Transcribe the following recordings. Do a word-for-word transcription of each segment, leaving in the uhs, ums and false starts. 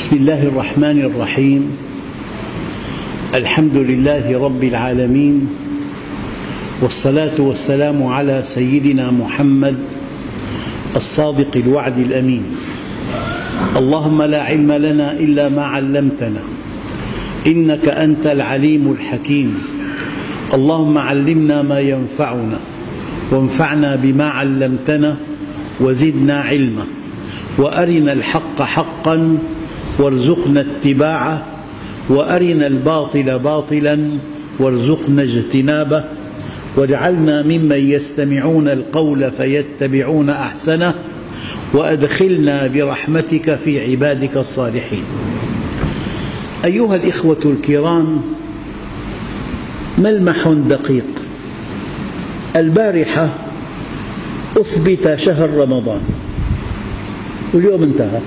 بسم الله الرحمن الرحيم. الحمد لله رب العالمين، والصلاة والسلام على سيدنا محمد الصادق الوعد الأمين. اللهم لا علم لنا إلا ما علمتنا، إنك أنت العليم الحكيم. اللهم علمنا ما ينفعنا، وانفعنا بما علمتنا، وزدنا علما، وأرنا الحق حقا وارزقنا اتباعه، وأرنا الباطل باطلا وارزقنا اجتنابه، واجعلنا ممن يستمعون القول فيتبعون أحسنه، وأدخلنا برحمتك في عبادك الصالحين. أيها الإخوة الكرام، ملمح دقيق. البارحة أثبت شهر رمضان واليوم انتهى.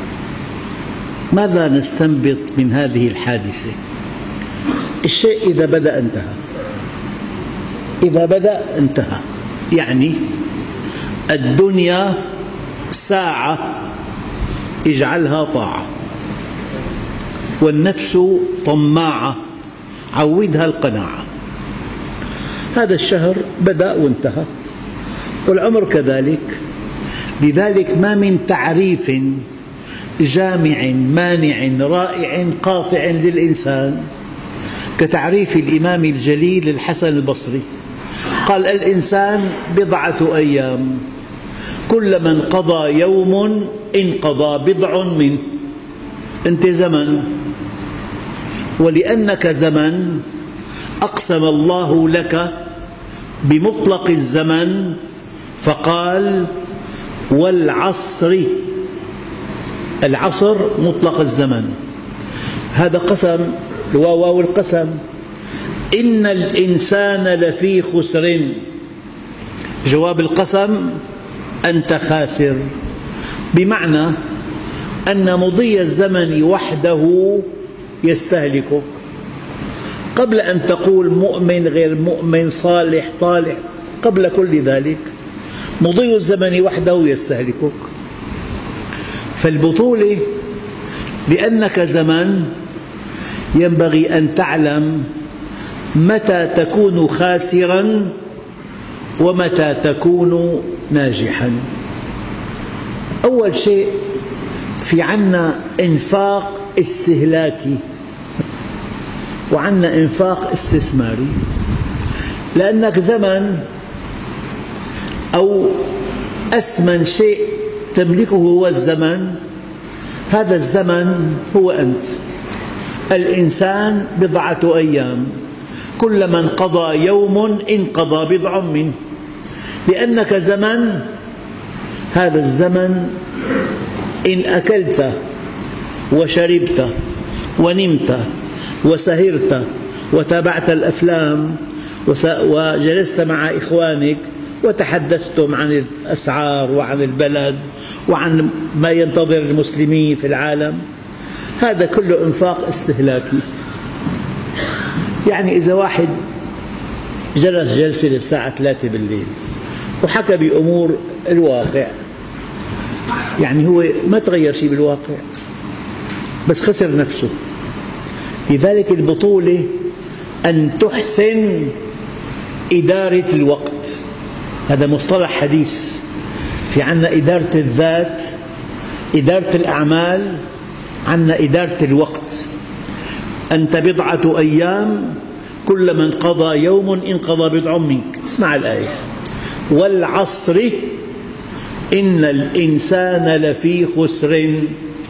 ماذا نستنبط من هذه الحادثة؟ الشيء إذا بدأ انتهى، إذا بدأ انتهى. يعني الدنيا ساعة اجعلها طاعة، والنفس طماعة عودها القناعة. هذا الشهر بدأ وانتهى، والعمر كذلك. لذلك ما من تعريف جامع مانع رائع قاطع للإنسان كتعريف الإمام الجليل الحسن البصري. قال: الإنسان بضعة أيام، كلما انقضى يوم انقضى بضع منه. أنت زمن، ولأنك زمن أقسم الله لك بمطلق الزمن فقال: والعصر. العصر مطلق الزمن، هذا قسم، واو القسم. إن الإنسان لفي خسر، جواب القسم: أنت خاسر. بمعنى أن مضي الزمن وحده يستهلكك، قبل أن تقول مؤمن غير مؤمن، صالح طالح، قبل كل ذلك مضي الزمن وحده يستهلكك. فالبطولة لأنك زمن ينبغي أن تعلم متى تكون خاسرا ومتى تكون ناجحا. أول شيء، في عنا إنفاق استهلاكي وعنا إنفاق استثماري. لأنك زمن، أو أثمن شيء تملكه هو الزمن. هذا الزمن هو أنت. الإنسان بضعة أيام، كلما انقضى يوم انقضى بضع منه. لأنك زمن، هذا الزمن إن أكلت وشربت ونمت وسهرت وتابعت الأفلام وجلست مع إخوانك وتحدثتم عن الأسعار وعن البلد وعن ما ينتظر المسلمين في العالم، هذا كله إنفاق استهلاكي. يعني إذا واحد جلس جلسة للساعة ثلاثة بالليل وحكى بأمور الواقع، يعني هو ما تغير شيء بالواقع، بس خسر نفسه. لذلك البطولة أن تحسن إدارة الوقت. هذا مصطلح حديث. في عنا إدارة الذات، إدارة الأعمال، عنا إدارة الوقت. أنت بضعة أيام، كلما انقضى يوم انقضى بضع منك. اسمع الآية: والعصر إن الإنسان لفي خسر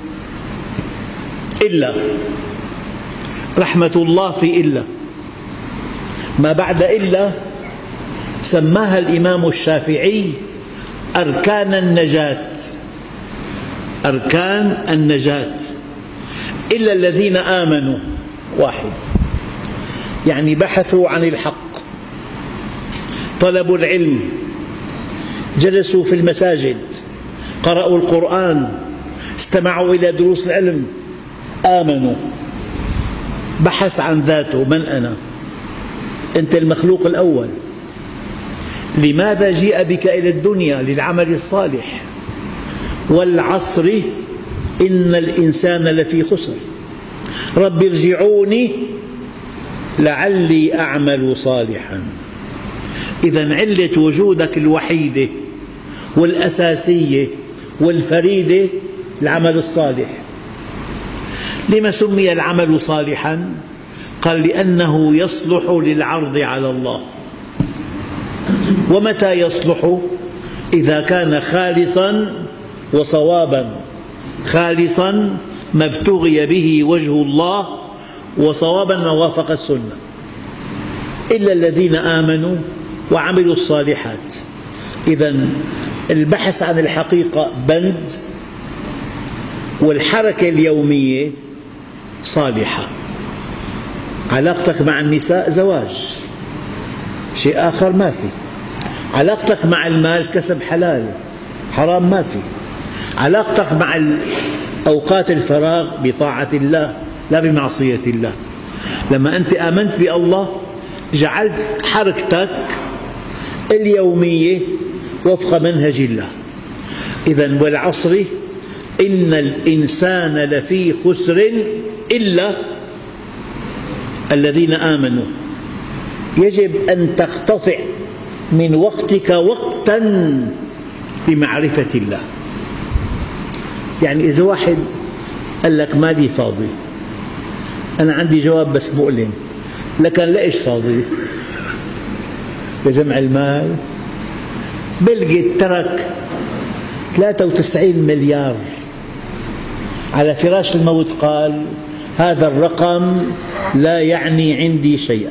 إلا. رحمة الله في إلا، ما بعد إلا سماها الإمام الشافعي أركان النجاة. أركان النجاة. إلا الذين آمنوا، واحد، يعني بحثوا عن الحق، طلبوا العلم، جلسوا في المساجد، قرأوا القرآن، استمعوا إلى دروس العلم، آمنوا. بحث عن ذاته: من أنا؟ أنت المخلوق الأول. لماذا جيء بك إلى الدنيا؟ للعمل الصالح. والعصر إن الإنسان لفي خسر رب ارجعوني لعلي أعمل صالحا. إذا علة وجودك الوحيدة والأساسية والفريدة العمل الصالح. لما سمي العمل صالحا؟ قال لأنه يصلح للعرض على الله. ومتى يصلح؟ إذا كان خالصا وصوابا، خالصا ما ابتغي به وجه الله، وصوابا ما وافق السنة. إلا الذين آمنوا وعملوا الصالحات. إذا البحث عن الحقيقة بند، والحركة اليومية صالحة. علاقتك مع النساء زواج، شيء آخر ما في. علاقتك مع المال كسب حلال، حرام ما في. علاقتك مع أوقات الفراغ بطاعة الله لا بمعصية الله. لما أنت آمنت بالله جعلت حركتك اليومية وفق منهج الله. إذا والعصر إن الإنسان لفي خسر إلا الذين آمنوا. يجب أن تقتطع من وقتك وقتا بمعرفة الله. يعني إذا واحد قال لك مالي فاضي، أنا عندي جواب بس مؤلم، لكن ليش فاضي؟ لجمع المال. بيل غيتس ترك ثلاثة وتسعين مليار على فراش الموت، قال هذا الرقم لا يعني عندي شيئا.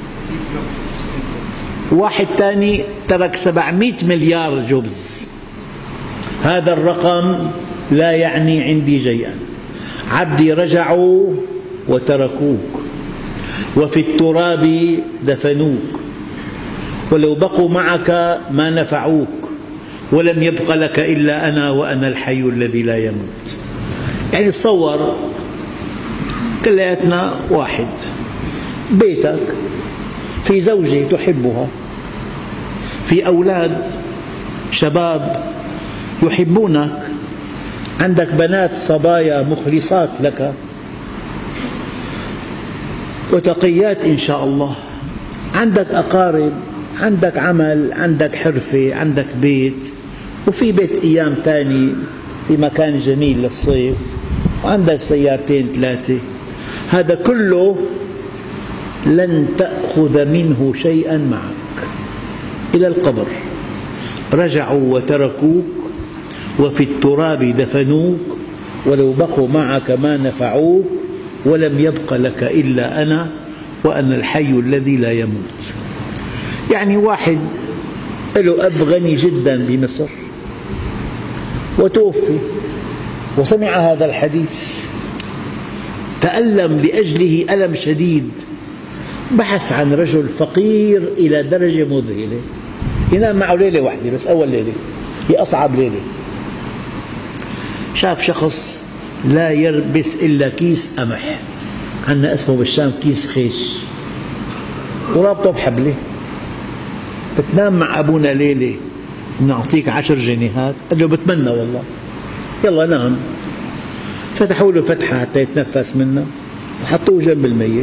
واحد ثاني ترك سبعمئة مليار جوبز، هذا الرقم لا يعني عندي شيئا. عبدي رجعوا وتركوك، وفي التراب دفنوك، ولو بقوا معك ما نفعوك، ولم يبق لك إلا أنا وأنا الحي الذي لا يموت. يعني تصور كلياتنا واحد، بيتك في زوجة تحبها، في أولاد شباب يحبونك، عندك بنات صبايا مخلصات لك وتقيات إن شاء الله، عندك أقارب، عندك عمل، عندك حرفة، عندك بيت، وفي بيت أيام ثاني في مكان جميل للصيف، وعندك سيارتين ثلاثة. هذا كله لن تأخذ منه شيئا معك إلى القبر. رجعوا وتركوك، وفي التراب دفنوك، ولو بقوا معك ما نفعوك، ولم يبق لك إلا أنا وأنا الحي الذي لا يموت. يعني واحد له أب غني جدا بمصر وتوفي وسمع هذا الحديث، تألم لأجله ألم شديد، بحث عن رجل فقير إلى درجة مذهلة ينام معه ليلة واحدة بس، أول ليلة هي أصعب ليلة. شاف شخص لا يلبس إلا كيس قمح، عندنا اسمه بالشام كيس خيش، ورابطه بحبلة. بتنام مع أبونا ليلة نعطيك عشر جنيهات. قال له بتمنى والله. يلا نام. فتحوا له فتحة حتى يتنفس منها وحطوه جنب الميت.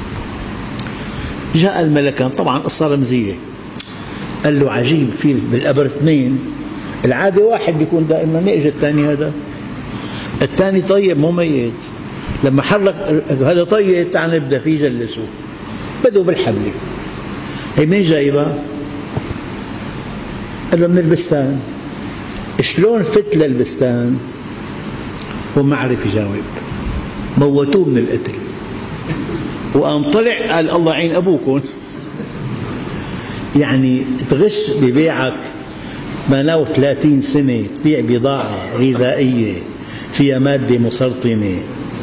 جاء الملكان، طبعا قصة رمزية. قال له عجيب، في بالقبر اثنين، العادة واحد بيكون دائما، نيجي الثاني هذا الثاني طيب مو ميت. لما حرك هذا طيب، تعال نبدأ فيه، جلسوه بدوا بالحبل. هي منين جايبها؟ قال له من البستان. شلون فت للبستان؟ وما عرف يجاوب، موتوه من القتل. وقام طلع قال الله يعين أبوكم. يعني تغش ببيعك بناو ثلاثين سنة، تبيع بضاعة غذائية فيها مادة مسرطنة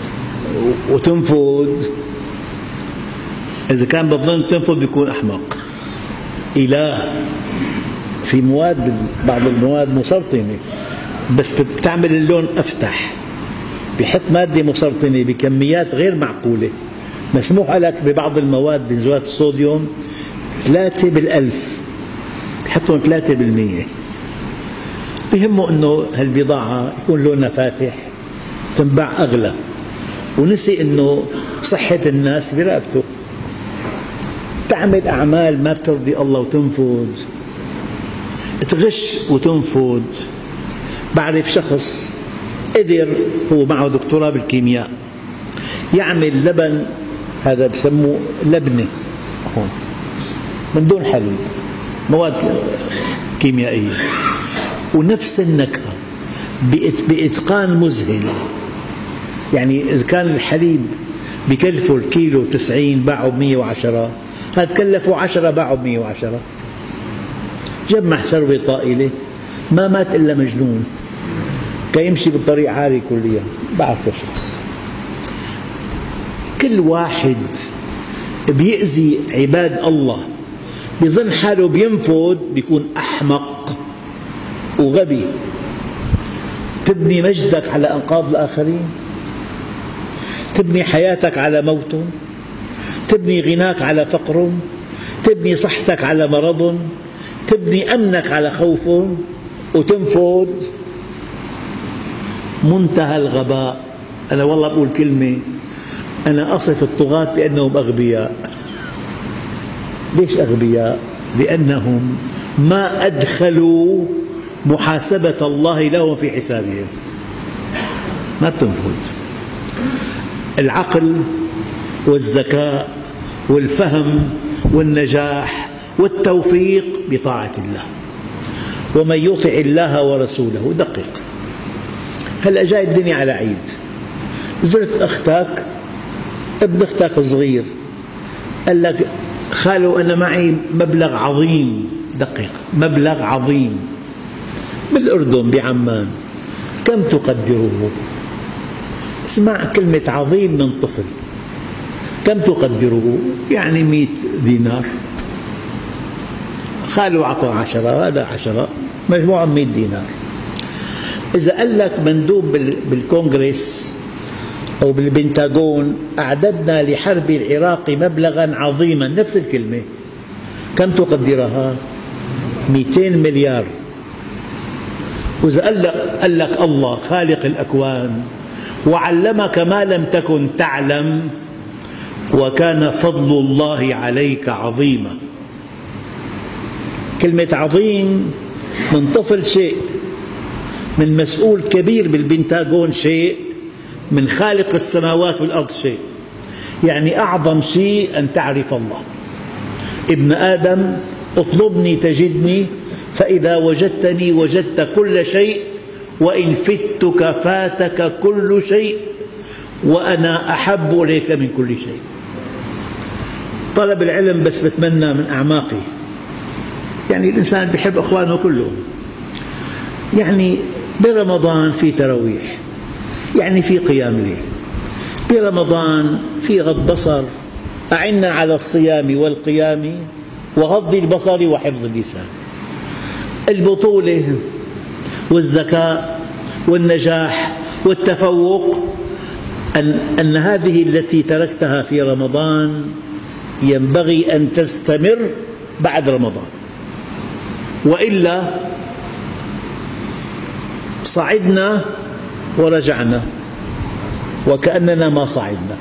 وتنفذ. إذا كان بظن تنفذ بيكون أحمق. إله في مواد، بعض المواد مسرطنة بس بتعمل اللون أفتح، بيحط مادة مسرطنة بكميات غير معقولة. مسموح لك ببعض المواد بنزوات الصوديوم ثلاثة بالألف، بيحطون ثلاثة بالمية. بيهمه أنه هالبضاعة يكون لونها فاتح، تنباع أغلى، ونسي أنه صحة الناس برقبته. تعمل أعمال ما بترضي الله وتنفذ، تغش وتنفذ. بعرف شخص قدر، هو معه دكتوراه بالكيمياء، يعمل لبن، هذا بسموه لبنة هون من دون حليب، مواد كيميائية، ونفس النكهة بإتقان مذهل. يعني إذا كان الحليب بكلفه الكيلو تسعين باعوا بمية وعشرة، هذا كلفوا عشرة باعوا بمية وعشرة. جمع ثروة طائلة، ما مات إلا مجنون، كي يمشي بالطريق عاري كليا. بعرف شخص كل واحد بيأذي عباد الله بظن حاله بينفذ، بيكون أحمق وغبي. تبني مجدك على أنقاض الآخرين، تبني حياتك على موت، تبني غناك على فقر، تبني صحتك على مرض، تبني أمنك على خوف، وتنفذ. منتهى الغباء. أنا والله بقول كلمة، أنا أصف الطغاة بأنهم أغبياء. ليش أغبياء؟ لأنهم ما أدخلوا محاسبة الله لهم في حسابهم، ما بتنفذ. العقل والذكاء والفهم والنجاح والتوفيق بطاعة الله. ومن يطع الله ورسوله، دقق. هلأ جاي الدنيا على عيد، زرت أختك، ابن أختك صغير، قال لك خالو أنا معي مبلغ عظيم، دقق، مبلغ عظيم بالأردن بعمان، كم تقدره؟ اسمع كلمة عظيم من طفل. كم تقدره؟ يعني مئة دينار. خالو أعطى عشرة، هذا عشرة، مجموعة مئة دينار. إذا قال لك مندوب بالكونغرس أو بالبنتاغون أعددنا لحرب العراق مبلغا عظيما، نفس الكلمة، كم تقدرها؟ مئتين مليار. وإذا قال لك, قال لك الله خالق الأكوان وعلمك ما لم تكن تعلم وكان فضل الله عليك عظيما. كلمة عظيم من طفل شيء، من مسؤول كبير بالبنتاغون شيء، من خالق السماوات والأرض شيء. يعني أعظم شيء أن تعرف الله. ابن آدم اطلبني تجدني، فإذا وجدتني وجدت كل شيء، وإن فتك فاتك كل شيء، وأنا أحب إليك من كل شيء. طلب العلم بس بتمنى من أعماقي، يعني الإنسان بيحب أخوانه كلهم. يعني برمضان في تراويح، يعني في قيام ليل، برمضان في غض بصر، أعنا على الصيام والقيام وغض البصر وحفظ اللسان. البطولة والذكاء والنجاح والتفوق أن, أن هذه التي تركتها في رمضان ينبغي أن تستمر بعد رمضان، وإلا صعدنا ورجعنا وكأننا ما صعدنا،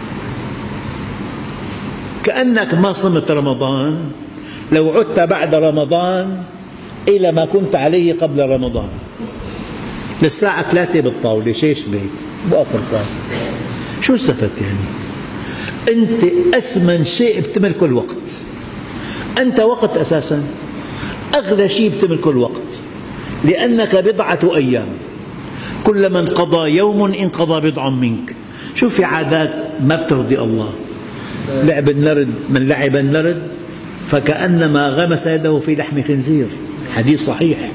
كأنك ما صمت رمضان لو عدت بعد رمضان إلى ما كنت عليه قبل رمضان. للساعة ثلاثة بالطاولة شيش بيت بقفل طاولة، شو استفدت يعني؟ أنت أثمن شيء بتملكه الوقت. أنت وقت أساسا، أغلى شيء بتملكه الوقت، لأنك بضعة أيام، كلما انقضى يوم انقضى بضع منك. شوف في عادات ما بترضي الله. لعب النرد، من لعب النرد فكأنما غمس يده في لحم خنزير، حديث صحيح.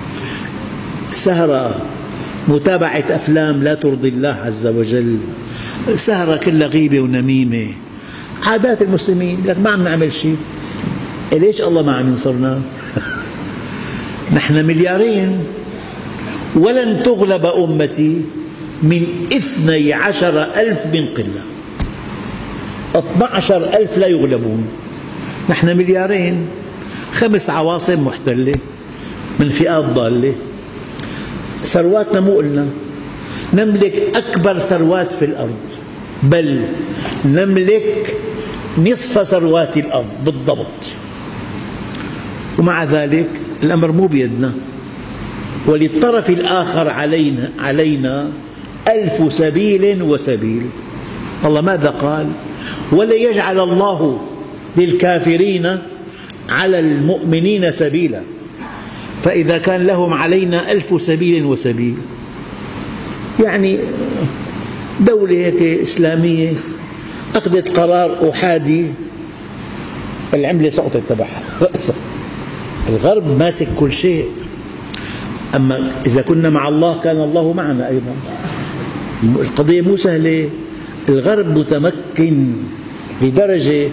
سهرة، متابعة أفلام لا ترضي الله عز وجل، سهرة كلها غيبة ونميمة. عادات المسلمين، لك ما عم نعمل شيء. ليش الله ما عم ينصرنا؟ نحن مليارين، ولن تغلب أمتي من اثني عشر ألف من قلة. اثني عشر ألف لا يغلبون. نحن مليارين، خمس عواصم محتلة من فئات ضالة، ثرواتنا مو قلنا. نملك أكبر ثروات في الأرض، بل نملك نصف ثروات الأرض بالضبط، ومع ذلك الأمر مو بيدنا، وللطرف الآخر علينا, علينا ألف سبيل وسبيل. الله ماذا قال؟ ولا يجعل الله للكافرين على المؤمنين سبيلا. فإذا كان لهم علينا ألف سبيل وسبيل، يعني دولة هيك إسلامية أخذت قرار أحادي، العملة سقطت تبعها، الغرب ماسك كل شيء. أما إذا كنا مع الله كان الله معنا أيضا. القضية مو سهلة. الغرب متمكن بدرجة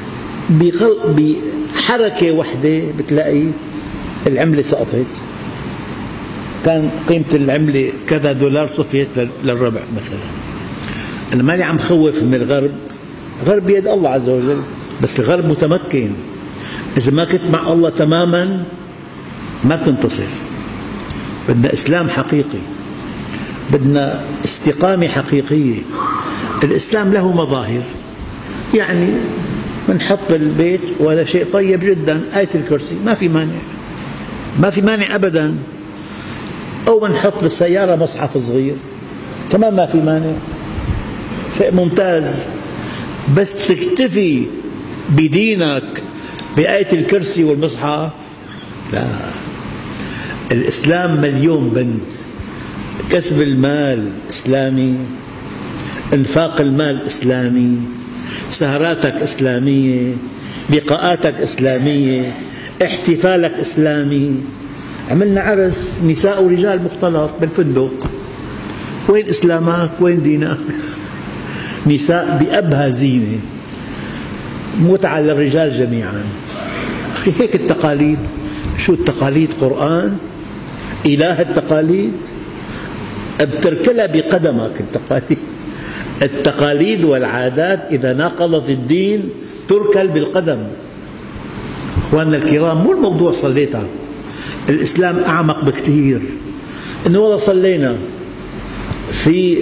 بحركة واحدة بتلاقي العملة سقطت. كان قيمة العملة كذا دولار صفيت للربع مثلا. أنا ماني عم خوف من الغرب، الغرب بيد الله عز وجل، بس الغرب متمكن. إذا ما كنت مع الله تماما ما بتنتصر. بدنا إسلام حقيقي، بدنا استقامة حقيقية. الإسلام له مظاهر، يعني بنحط بالبيت ولا شيء طيب جدا آية الكرسي، ما في مانع، ما في مانع أبدا. أو بنحط بالسيارة مصحف صغير، كمان ما في مانع، شيء ممتاز. بس تكتفي بدينك بآية الكرسي والمصحف؟ لا. الإسلام مليون بند. كسب المال إسلامي، إنفاق المال إسلامي، سهراتك إسلامية، لقاءاتك إسلامية، احتفالك إسلامي. عملنا عرس نساء ورجال مختلط بالفندق، وين إسلامك؟ وين دينك؟ نساء بأبهى زينة، متعة للرجال جميعا. هيك التقاليد. شو التقاليد؟ قرآن، إله التقاليد، بتركلها بقدمك. التقاليد التقاليد والعادات إذا ناقضت الدين تركل بالقدم. أخواننا الكرام، مو الموضوع صليتها، الإسلام أعمق بكثير. إنه والله صلينا في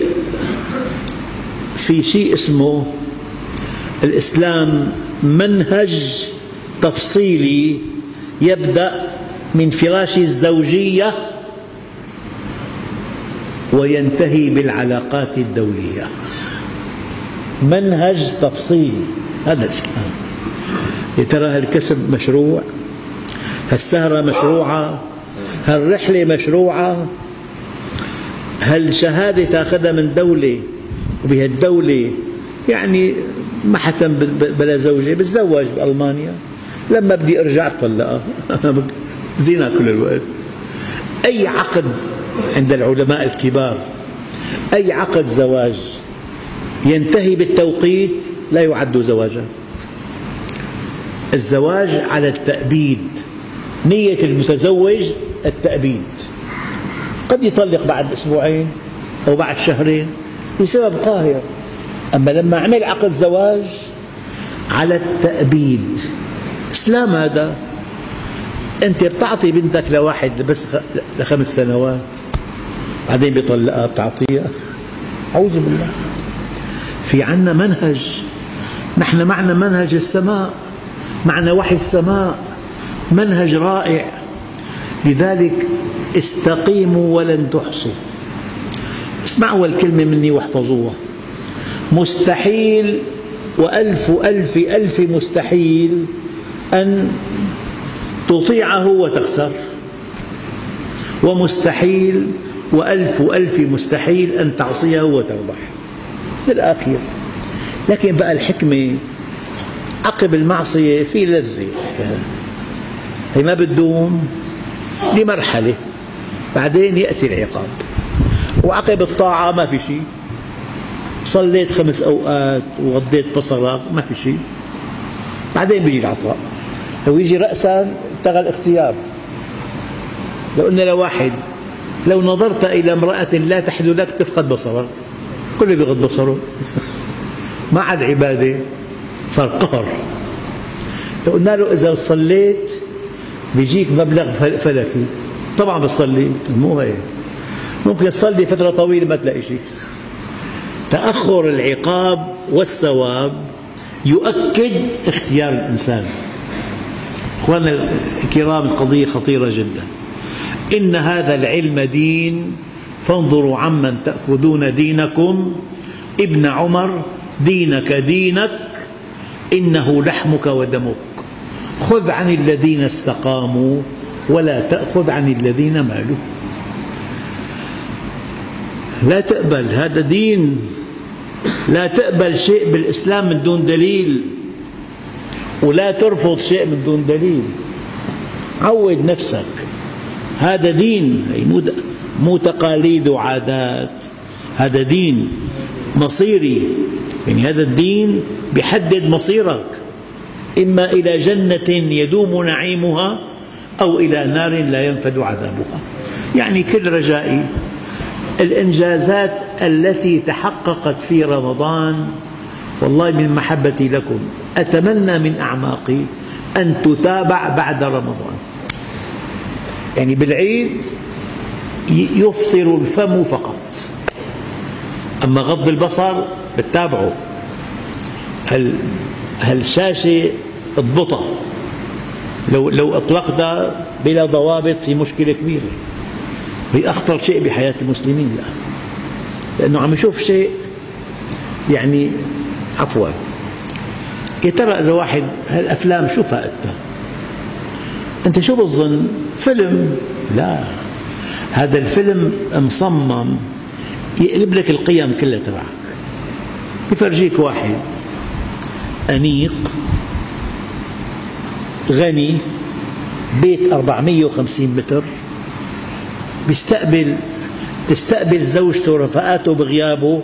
في شيء اسمه الإسلام منهج تفصيلي يبدأ من فراش الزوجية وينتهي بالعلاقات الدولية. منهج تفصيلي، هذا الإسلام. يا ترى هالكسب مشروع؟ هالسهرة مشروعة؟ هالرحلة مشروعة؟ هالشهادة تأخذها من دولة وبهالدولة يعني ما حتم بلا زوجة، بتزوج بألمانيا، لما بدي أرجع طلقها زينة كل الوقت. أي عقد عند العلماء الكبار، أي عقد زواج ينتهي بالتوقيت لا يعد زواجا. الزواج على التأبيد، نية المتزوج التأبيد. قد يطلق بعد أسبوعين أو بعد شهرين بسبب قاهر، أما لما عمل عقد زواج على التأبيد. إسلام هذا. أنت بتعطي بنتك لواحد بس لخمس سنوات، بعدين بيطلقها بتعطيها؟ أعوذ بالله. في عنا منهج، نحن معنا منهج السماء، معنا وحي السماء، منهج رائع. لذلك استقيموا ولن تحصوا. اسمعوا الكلمة مني واحفظوها. مستحيل وألف ألف ألف مستحيل أن تطيعه وتخسر، ومستحيل وألف ألف مستحيل أن تعصيه وتربح بالآخر. لكن بقى الحكمة عقب المعصية في لذة، هي ما بتدوم، لمرحلة بعدين يأتي العقاب. وعقب الطاعة ما في شيء، صليت خمس أوقات وغضيت بصرك ما في شيء، بعدين بيجي العطاء. لو يجي رأسا ابتغى الاختيار. لو قلنا لواحد لو نظرت إلى امرأة لا تحل لك تفقد بصرك، كله بيغض بصره، ما عاد عبادة، صار قهر. لو قلنا له إذا صليت بيجيك مبلغ فلكي، طبعا بتصلي، مو هيك. ممكن تصلي فترة طويلة ما تلاقي شيء. تأخر العقاب والثواب يؤكد اختيار الإنسان. أخواننا الكرام، القضية خطيرة جدا. إن هذا العلم دين، فانظروا عمن تأخذون دينكم. ابن عمر: دينك دينك إنه لحمك ودمك، خذ عن الذين استقاموا ولا تأخذ عن الذين مالوا. لا تقبل، هذا دين. لا تقبل شيء بالإسلام من دون دليل، ولا ترفض شيء من دون دليل. عود نفسك، هذا دين، مو تقاليد وعادات. هذا دين مصيري، يعني هذا الدين بيحدد مصيرك، إما إلى جنة يدوم نعيمها أو إلى نار لا ينفد عذابها. يعني كل رجائي الإنجازات التي تحققت في رمضان والله من محبتي لكم أتمنى من أعماقي أن تتابع بعد رمضان. يعني بالعيد يفطر الفم فقط، أما غض البصر بتتابعه. هالشاشة اضبطها، لو, لو أطلقتها بلا ضوابط في مشكلة كبيرة. هي أخطر شيء بحياة المسلمين، لا. لأنه عم يشوف شيء، يعني عفوا، يا ترى إذا واحد هالأفلام شو فائدتها؟ أنت شو بتظن؟ فيلم؟ لا، هذا الفيلم مصمم يقلب لك القيم كلها تبعك. يفرجيك واحد أنيق غني، بيت أربعمئة وخمسين متر، بيستقبل تستقبل زوجته ورفقاته بغيابه.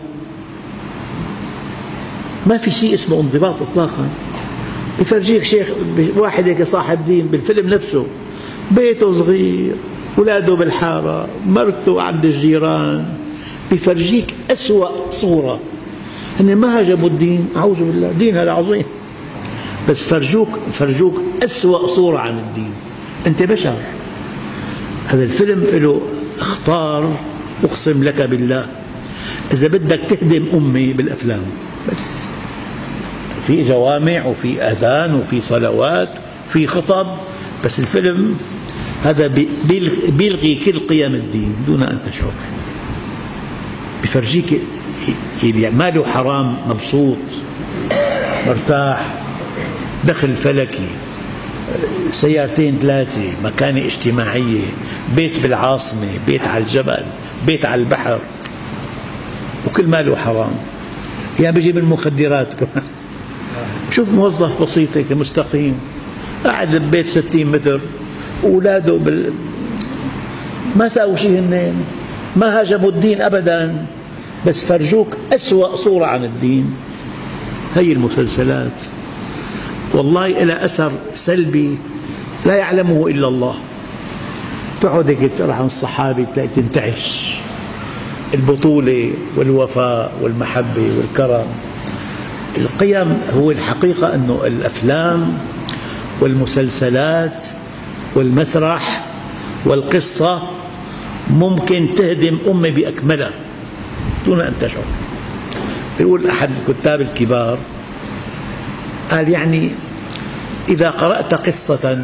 ما في شيء اسمه انضباط إطلاقا. يفرجيك شيخ واحد هيك صاحب دين بالفيلم نفسه، بيته صغير، أولاده بالحارة، مرته عند الجيران، بيفرجيك أسوأ صورة. هن ما هاجموا الدين، أعوذ بالله، دين هذا عظيم، بس فرجوك فرجوك أسوأ صورة عن الدين. أنت بشر. هذا الفيلم له اخطار، أقسم لك بالله. إذا بدك تهدم أمي بالأفلام، بس في جوامع وفي أذان وفي صلوات وفي خطب، بس الفيلم هذا بيلغي كل قيم الدين دون أن تشعر. بيفرجيك اللي ماله حرام مبسوط مرتاح، دخل فلكي، سيارتين ثلاثة، مكانة اجتماعية، بيت بالعاصمة، بيت على الجبل، بيت على البحر، وكل ماله حرام. يعني بيجي من المخدرات كمان. شوف موظف بسيط هيك مستقيم قاعد ببيت ستين متر، أولاده بال... ما ساووا شيء، هنين ما هاجموا الدين أبدا، بس فرجوك أسوأ صورة عن الدين. هي المسلسلات والله إلى أثر سلبي لا يعلمه إلا الله. تقعد هيك تقرأ عن الصحابة تلاقي تنتعش، البطولة والوفاء والمحبة والكرم. القيم هو الحقيقة أنه الأفلام والمسلسلات والمسرح والقصة ممكن تهدم أمة بأكملها دون أن تشعر. يقول أحد الكتاب الكبار، قال يعني إذا قرأت قصة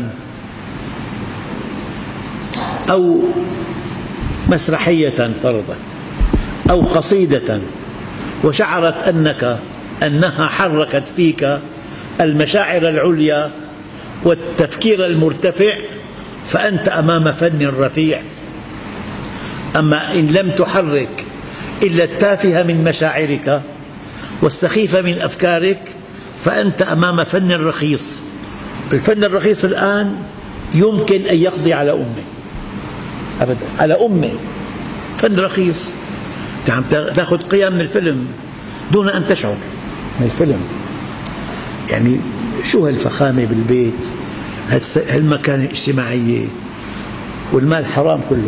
أو مسرحية فرضا أو قصيدة وشعرت أنك أنها حركت فيك المشاعر العليا والتفكير المرتفع، فأنت أمام فن رفيع. أما إن لم تحرك إلا التافه من مشاعرك والسخيف من أفكارك، فأنت أمام فن رخيص. الفن الرخيص الآن يمكن أن يقضي على أمة، أبدا على أمة. فن رخيص، عم تأخذ قيم من الفيلم دون أن تشعر من الفيلم. يعني شو هالفخامة بالبيت، هالمكانة الاجتماعية، والمال حرام كله.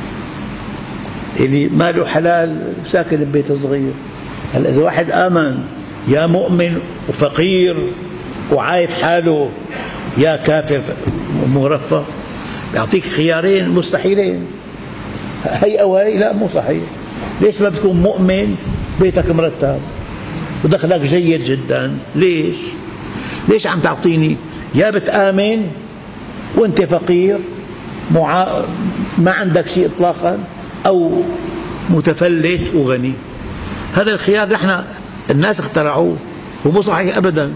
اللي ماله حلال ساكن ببيت صغير. هلا إذا واحد آمن، يا مؤمن وفقير وعايف حاله، يا كافر مرفه، يعطيك خيارين مستحيلين. هي أو هي، لا مو صحيح. ليش ما بتكون مؤمن بيتك مرتب ودخلك جيد جدا؟ ليش؟ ليش عم تعطيني يا بتآمن وانت فقير معا... ما عندك شيء إطلاقا، أو متفلت وغني؟ هذا الخيار نحن الناس اخترعوه ومو صحيح أبدا.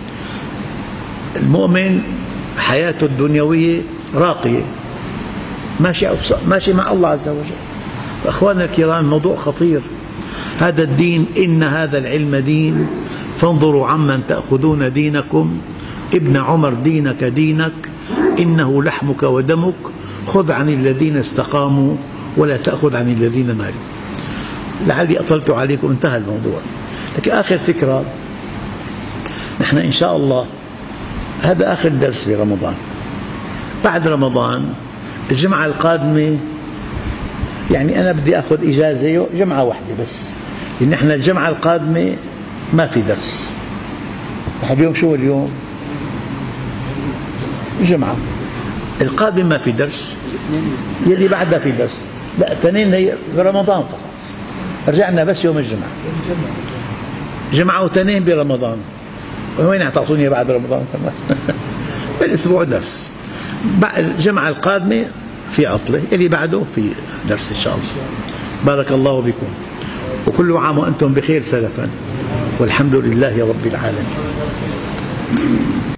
المؤمن حياته الدنيوية راقية، ماشي ماشي مع الله عز وجل. أخواننا الكرام، موضوع خطير هذا الدين. إن هذا العلم دين فانظروا عمن تأخذون دينكم. ابن عمر دينك دينك إنه لحمك ودمك، خذ عن الذين استقاموا ولا تأخذ عن الذين مالوا. لعلي أطلت عليكم، انتهى الموضوع. لكن آخر فكرة، نحن إن شاء الله هذا آخر درس في رمضان. بعد رمضان الجمعة القادمة يعني أنا بدي أخذ إجازة جمعة واحدة بس، لأن نحن الجمعة القادمة ما في درس. اليوم شو اليوم؟ الجمعة القادمة ما في درس، يلي بعدها في درس. لا، اثنين هي في رمضان فقط، رجعنا بس يوم الجمعة. جمعة واثنين برمضان، وين اعطوني بعد رمضان كمان؟ بالأسبوع درس. الجمعة القادمة في عطلة، اللي بعده في درس إن شاء الله. بارك الله بكم، وكل عام وأنتم بخير سلفا، والحمد لله رب العالمين.